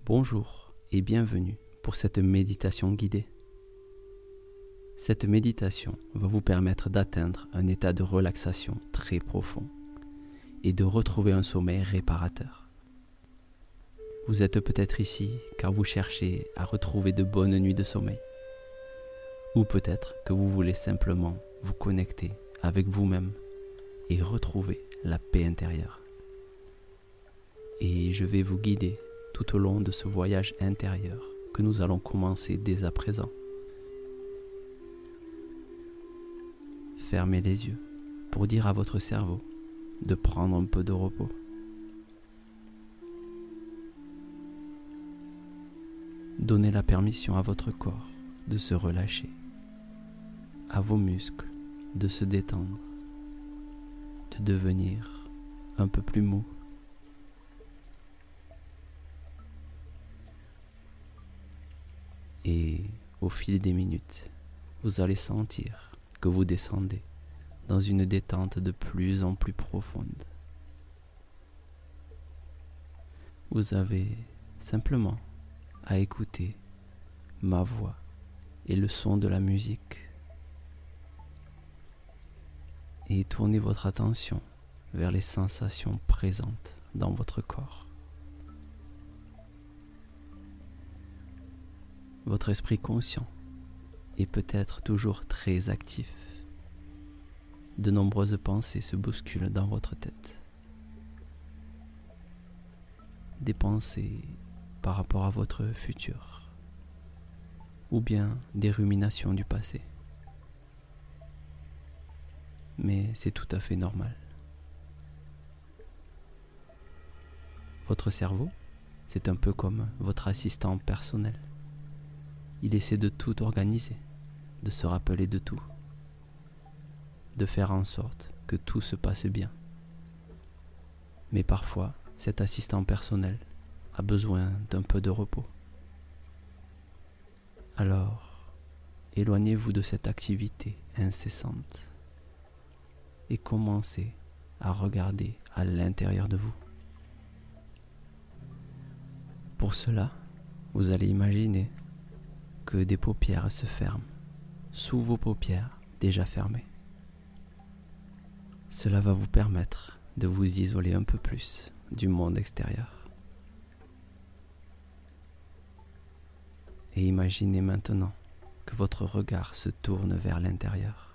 Bonjour et bienvenue pour cette méditation guidée. Cette méditation va vous permettre d'atteindre un état de relaxation très profond et de retrouver un sommeil réparateur. Vous êtes peut-être ici car vous cherchez à retrouver de bonnes nuits de sommeil. Ou peut-être que vous voulez simplement vous connecter avec vous-même et retrouver la paix intérieure. Et je vais vous guider tout au long de ce voyage intérieur que nous allons commencer dès à présent. Fermez les yeux pour dire à votre cerveau de prendre un peu de repos. Donnez la permission à votre corps de se relâcher, à vos muscles de se détendre, de devenir un peu plus mou. Et au fil des minutes, vous allez sentir que vous descendez dans une détente de plus en plus profonde. Vous avez simplement à écouter ma voix et le son de la musique et tournez votre attention vers les sensations présentes dans votre corps. Votre esprit conscient est peut-être toujours très actif. De nombreuses pensées se bousculent dans votre tête. Des pensées par rapport à votre futur, ou bien des ruminations du passé. Mais c'est tout à fait normal. Votre cerveau, c'est un peu comme votre assistant personnel. Il essaie de tout organiser, de se rappeler de tout, de faire en sorte que tout se passe bien. Mais parfois, cet assistant personnel a besoin d'un peu de repos. Alors, éloignez-vous de cette activité incessante et commencez à regarder à l'intérieur de vous. Pour cela, vous allez imaginer que des paupières se ferment sous vos paupières déjà fermées. Cela va vous permettre de vous isoler un peu plus du monde extérieur. Et imaginez maintenant que votre regard se tourne vers l'intérieur.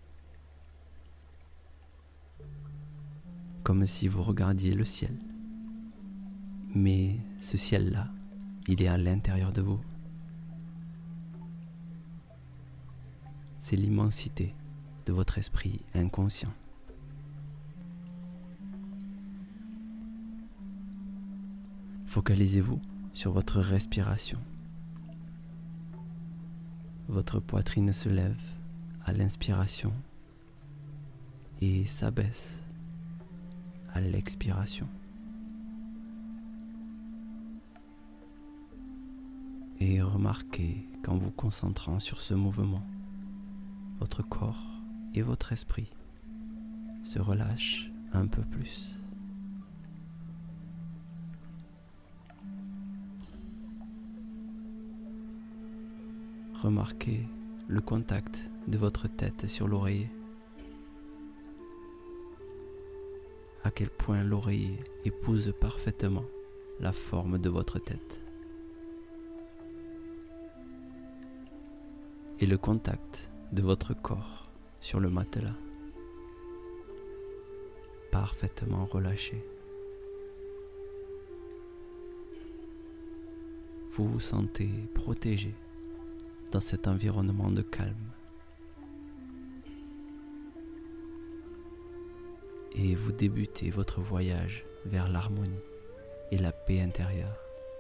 Comme si vous regardiez le ciel. Mais ce ciel-là, il est à l'intérieur de vous. C'est l'immensité de votre esprit inconscient. Focalisez-vous sur votre respiration. Votre poitrine se lève à l'inspiration et s'abaisse à l'expiration. Et remarquez qu'en vous concentrant sur ce mouvement, votre corps et votre esprit se relâchent un peu plus. Remarquez le contact de votre tête sur l'oreiller. À quel point l'oreiller épouse parfaitement la forme de votre tête. Et le contact de votre corps sur le matelas, parfaitement relâché. Vous vous sentez protégé dans cet environnement de calme. Et vous débutez votre voyage vers l'harmonie et la paix intérieure.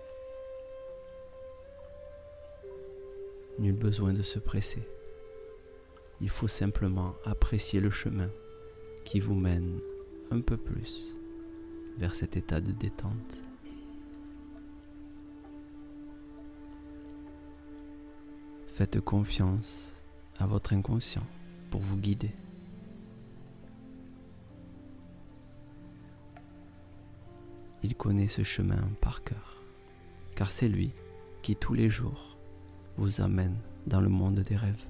Nul besoin de se presser. Il faut simplement apprécier le chemin qui vous mène un peu plus vers cet état de détente. Faites confiance à votre inconscient pour vous guider. Il connaît ce chemin par cœur, car c'est lui qui tous les jours vous amène dans le monde des rêves.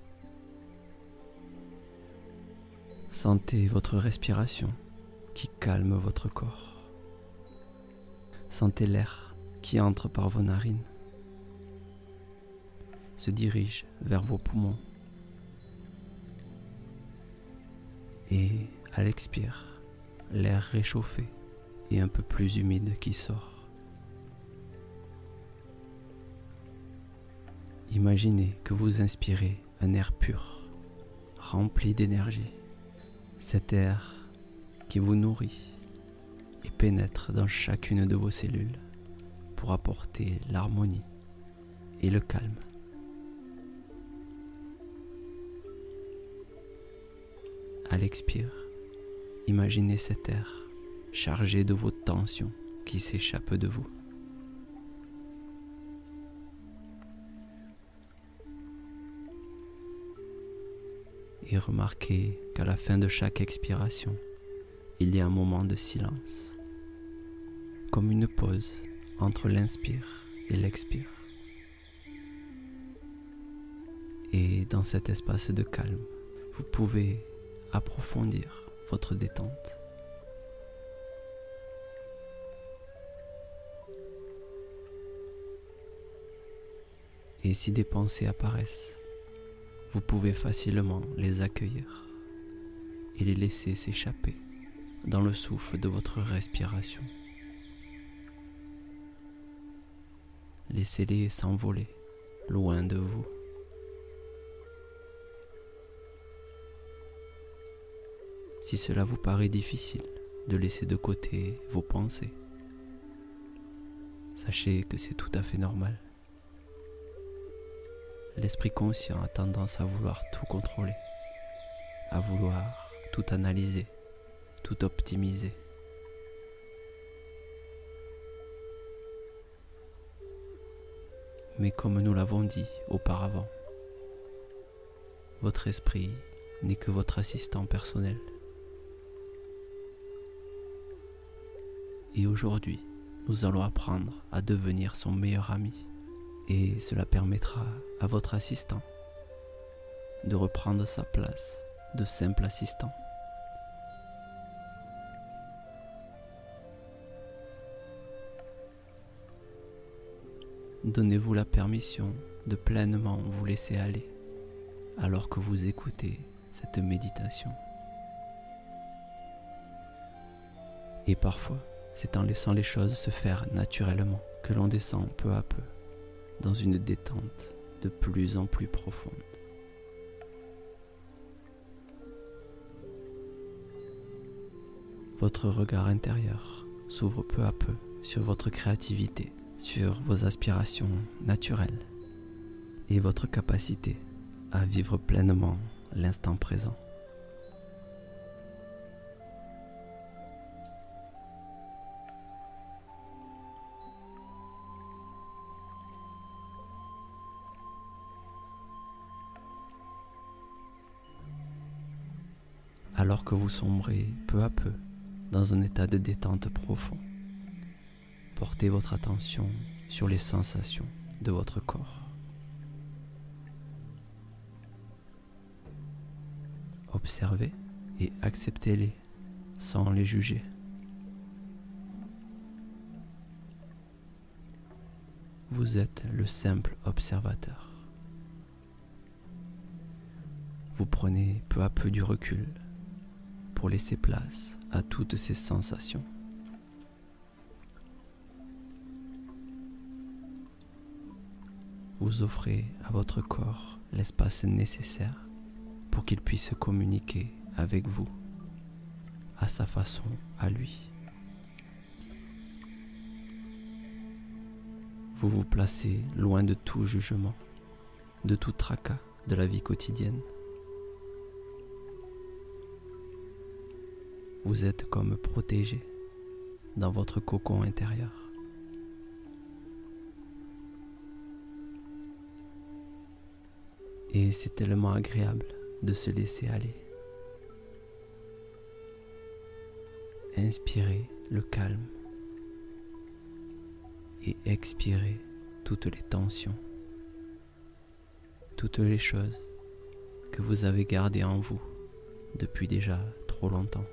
Sentez votre respiration qui calme votre corps. Sentez l'air qui entre par vos narines, se dirige vers vos poumons. Et à l'expire, l'air réchauffé et un peu plus humide qui sort. Imaginez que vous inspirez un air pur, rempli d'énergie. Cet air qui vous nourrit et pénètre dans chacune de vos cellules pour apporter l'harmonie et le calme. À l'expire, imaginez cet air chargé de vos tensions qui s'échappent de vous. Et remarquez qu'à la fin de chaque expiration, il y a un moment de silence, comme une pause entre l'inspire et l'expire. Et dans cet espace de calme, vous pouvez approfondir votre détente. Et si des pensées apparaissent, vous pouvez facilement les accueillir et les laisser s'échapper dans le souffle de votre respiration. Laissez-les s'envoler loin de vous. Si cela vous paraît difficile de laisser de côté vos pensées, sachez que c'est tout à fait normal. L'esprit conscient a tendance à vouloir tout contrôler, à vouloir tout analyser, tout optimiser. Mais comme nous l'avons dit auparavant, votre esprit n'est que votre assistant personnel. Et aujourd'hui, nous allons apprendre à devenir son meilleur ami. Et cela permettra à votre assistant de reprendre sa place de simple assistant. Donnez-vous la permission de pleinement vous laisser aller alors que vous écoutez cette méditation. Et parfois, c'est en laissant les choses se faire naturellement que l'on descend peu à peu dans une détente de plus en plus profonde. Votre regard intérieur s'ouvre peu à peu sur votre créativité, sur vos aspirations naturelles et votre capacité à vivre pleinement l'instant présent. Alors que vous sombrez peu à peu dans un état de détente profond, portez votre attention sur les sensations de votre corps. Observez et acceptez-les sans les juger. Vous êtes le simple observateur. Vous prenez peu à peu du recul pour laisser place à toutes ces sensations. Vous offrez à votre corps l'espace nécessaire pour qu'il puisse communiquer avec vous à sa façon, à lui. Vous vous placez loin de tout jugement, de tout tracas de la vie quotidienne. Vous êtes comme protégé dans votre cocon intérieur. Et c'est tellement agréable de se laisser aller. Inspirez le calme et expirez toutes les tensions, toutes les choses que vous avez gardées en vous depuis déjà trop longtemps.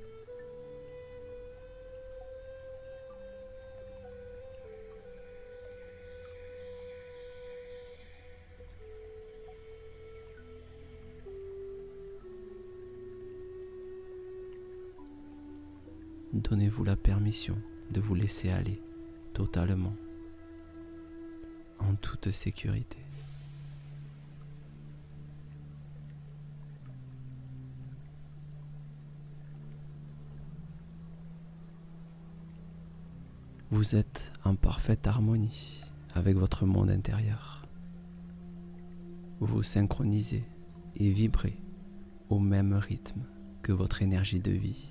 Donnez-vous la permission de vous laisser aller totalement, en toute sécurité. Vous êtes en parfaite harmonie avec votre monde intérieur. Vous vous synchronisez et vibrez au même rythme que votre énergie de vie.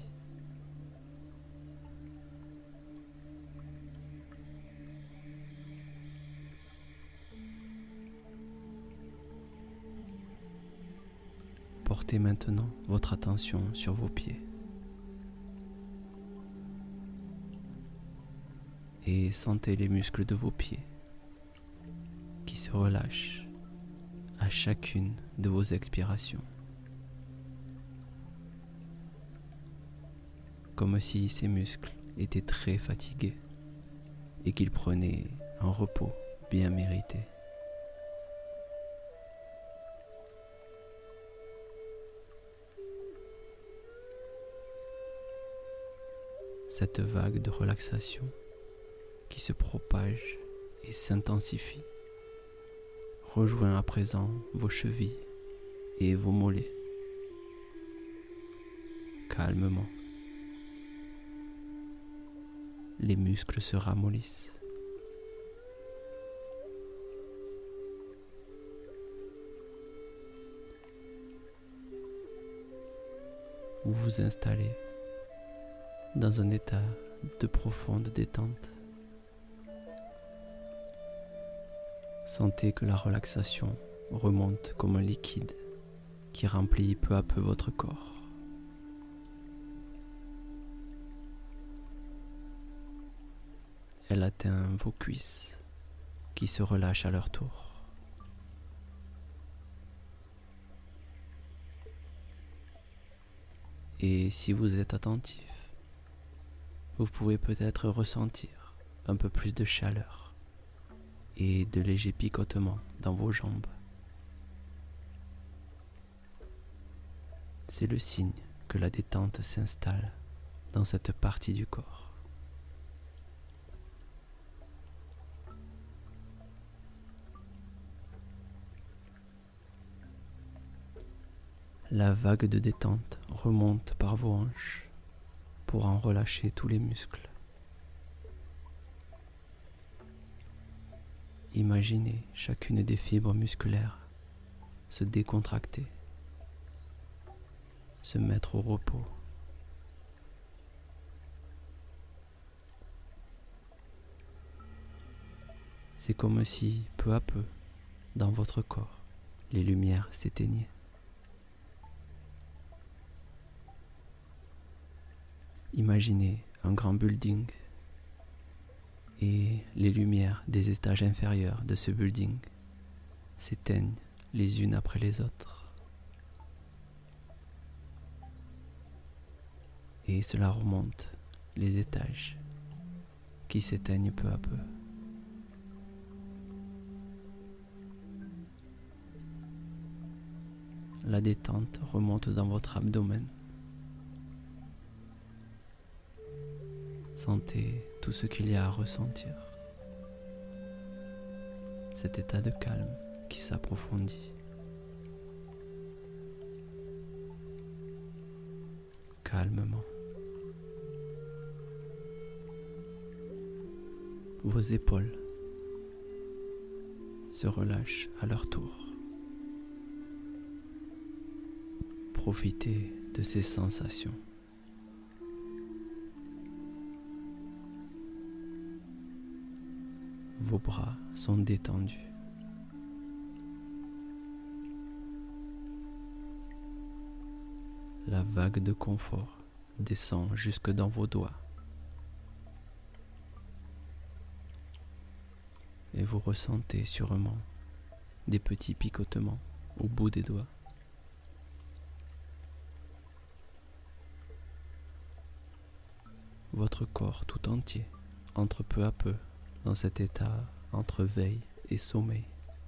Portez maintenant votre attention sur vos pieds et sentez les muscles de vos pieds qui se relâchent à chacune de vos expirations, comme si ces muscles étaient très fatigués et qu'ils prenaient un repos bien mérité. Cette vague de relaxation qui se propage et s'intensifie rejoint à présent vos chevilles et vos mollets. Calmement, les muscles se ramollissent. Vous vous installez dans un état de profonde détente. Sentez que la relaxation remonte comme un liquide qui remplit peu à peu votre corps. Elle atteint vos cuisses qui se relâchent à leur tour. Et si vous êtes attentif, vous pouvez peut-être ressentir un peu plus de chaleur et de légers picotements dans vos jambes. C'est le signe que la détente s'installe dans cette partie du corps. La vague de détente remonte par vos hanches pour en relâcher tous les muscles. Imaginez chacune des fibres musculaires se décontracter, se mettre au repos. C'est comme si, peu à peu, dans votre corps, les lumières s'éteignaient. Imaginez un grand building et les lumières des étages inférieurs de ce building s'éteignent les unes après les autres. Et cela remonte les étages qui s'éteignent peu à peu. La détente remonte dans votre abdomen. Sentez tout ce qu'il y a à ressentir. Cet état de calme qui s'approfondit. Calmement. Vos épaules se relâchent à leur tour. Profitez de ces sensations. Vos bras sont détendus. La vague de confort descend jusque dans vos doigts. et vous ressentez sûrement des petits picotements au bout des doigts. Votre corps tout entier entre peu à peu dans cet état entre veille et sommeil,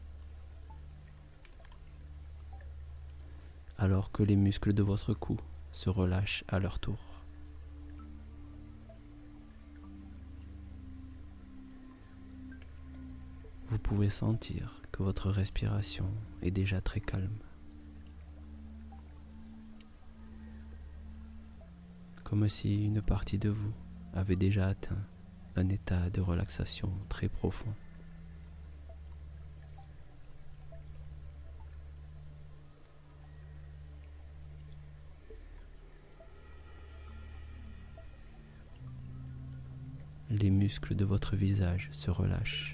alors que les muscles de votre cou se relâchent à leur tour. Vous pouvez sentir que votre respiration est déjà très calme, comme si une partie de vous avait déjà atteint un état de relaxation très profond. Les muscles de votre visage se relâchent.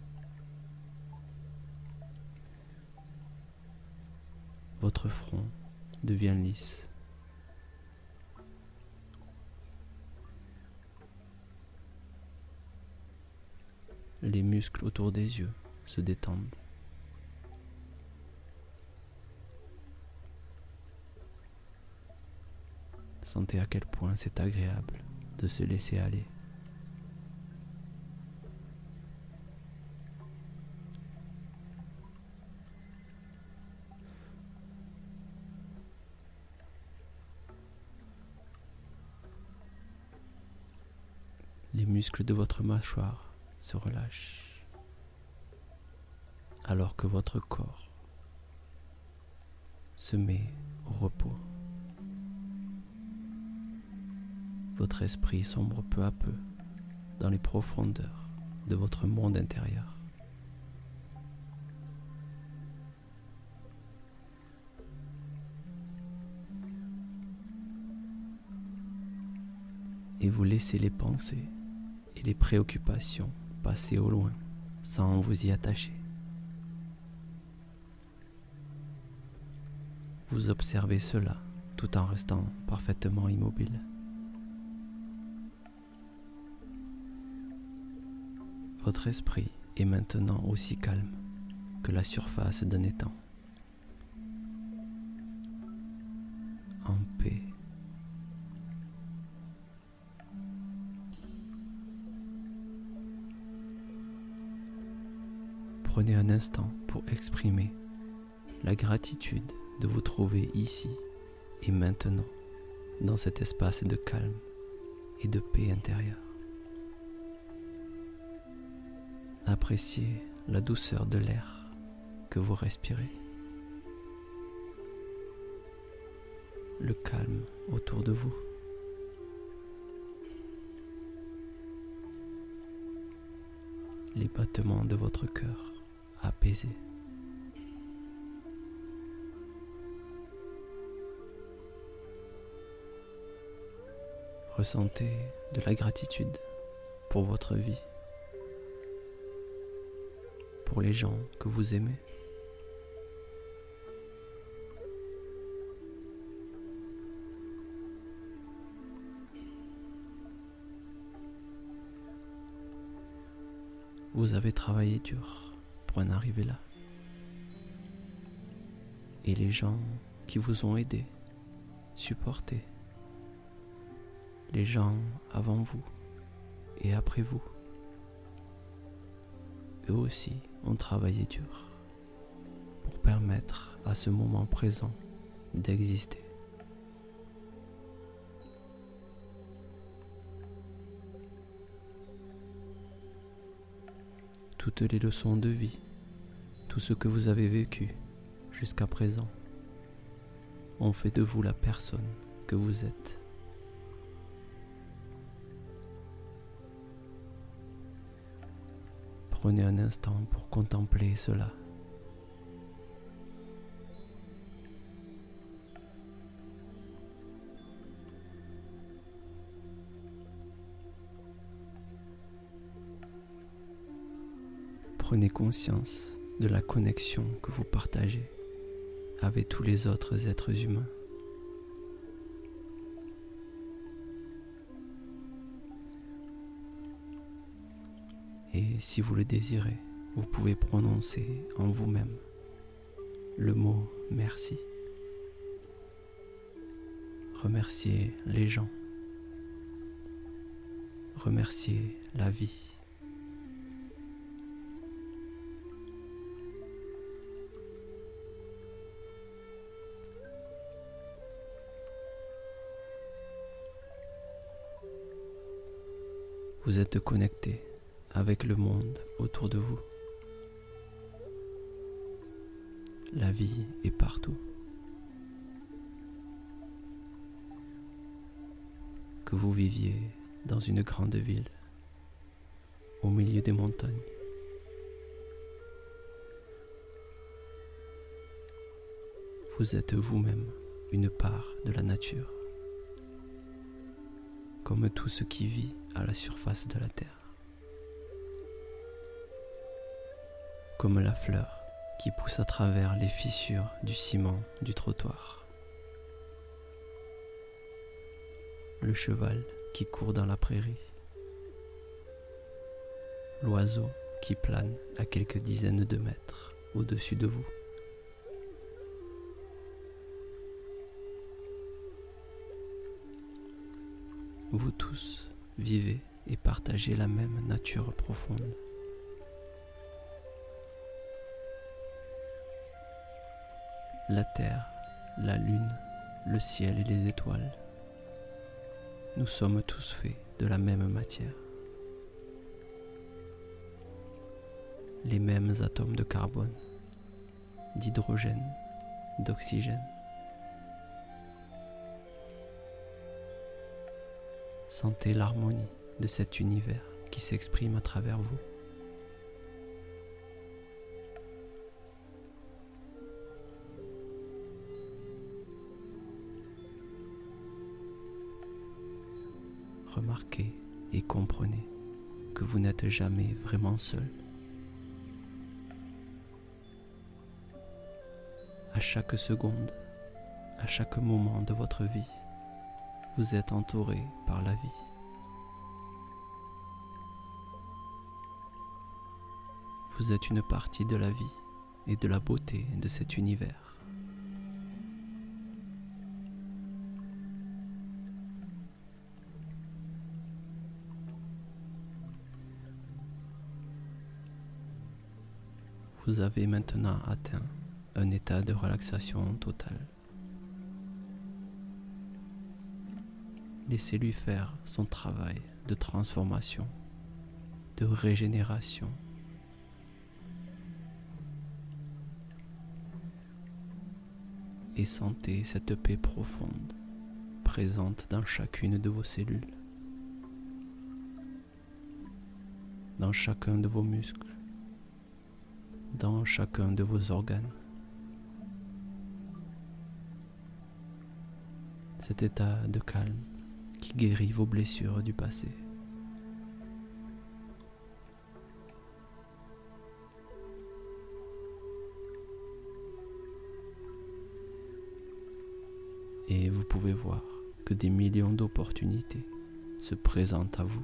Votre front devient lisse. Les muscles autour des yeux se détendent. Sentez à quel point c'est agréable de se laisser aller. Les muscles de votre mâchoire se relâchent, alors que votre corps se met au repos. Votre esprit sombre peu à peu dans les profondeurs de votre monde intérieur. Et vous laissez les pensées et les préoccupations passer au loin sans vous y attacher. Vous observez cela tout en restant parfaitement immobile. Votre esprit est maintenant aussi calme que la surface d'un étang, en paix. Prenez un instant pour exprimer la gratitude de vous trouver ici et maintenant dans cet espace de calme et de paix intérieure. Appréciez la douceur de l'air que vous respirez, le calme autour de vous. Les battements de votre cœur apaisés. Ressentez de la gratitude pour votre vie, pour les gens que vous aimez. Vous avez travaillé dur pour en arriver là. Et les gens qui vous ont aidé, supporté, les gens avant vous et après vous, eux aussi ont travaillé dur pour permettre à ce moment présent d'exister. Toutes les leçons de vie, tout ce que vous avez vécu jusqu'à présent, ont fait de vous la personne que vous êtes. Prenez un instant pour contempler cela. Prenez conscience de la connexion que vous partagez avec tous les autres êtres humains. Et si vous le désirez, vous pouvez prononcer en vous-même le mot merci. Remerciez les gens. Remerciez la vie. Vous êtes connecté avec le monde autour de vous. La vie est partout. Que vous viviez dans une grande ville, au milieu des montagnes, vous êtes vous-même une part de la nature, comme tout ce qui vit à la surface de la terre, comme la fleur qui pousse à travers les fissures du ciment du trottoir, le cheval qui court dans la prairie, l'oiseau qui plane à quelques dizaines de mètres au-dessus de vous. Vous tous vivez et partagez la même nature profonde. La terre, la lune, le ciel et les étoiles. Nous sommes tous faits de la même matière. Les mêmes atomes de carbone, d'hydrogène, d'oxygène. Sentez l'harmonie de cet univers qui s'exprime à travers vous. Remarquez et comprenez que vous n'êtes jamais vraiment seul. À chaque seconde, à chaque moment de votre vie, vous êtes entouré par la vie. Vous êtes une partie de la vie et de la beauté de cet univers. Vous avez maintenant atteint un état de relaxation totale. Laissez-lui faire son travail de transformation, de régénération. Et sentez cette paix profonde, présente dans chacune de vos cellules, dans chacun de vos muscles, dans chacun de vos organes. Cet état de calme qui guérit vos blessures du passé. Et vous pouvez voir que des millions d'opportunités se présentent à vous.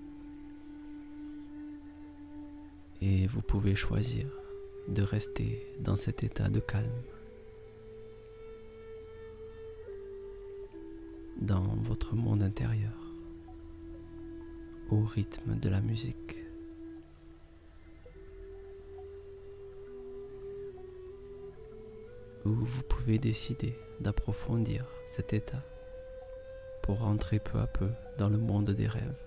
Et vous pouvez choisir de rester dans cet état de calme, dans votre monde intérieur, au rythme de la musique. Ou vous pouvez décider d'approfondir cet état pour rentrer peu à peu dans le monde des rêves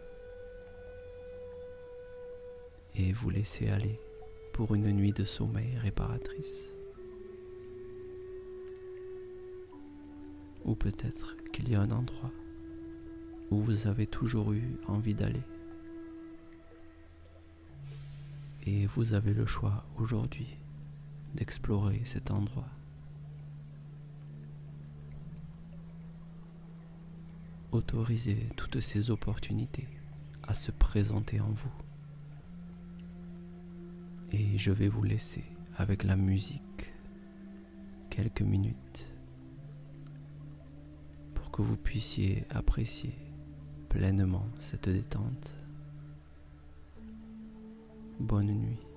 et vous laisser aller pour une nuit de sommeil réparatrice. Ou peut-être qu'il y a un endroit où vous avez toujours eu envie d'aller. Et vous avez le choix aujourd'hui d'explorer cet endroit. Autorisez toutes ces opportunités à se présenter en vous. Et je vais vous laisser avec la musique quelques minutes pour que vous puissiez apprécier pleinement cette détente. Bonne nuit.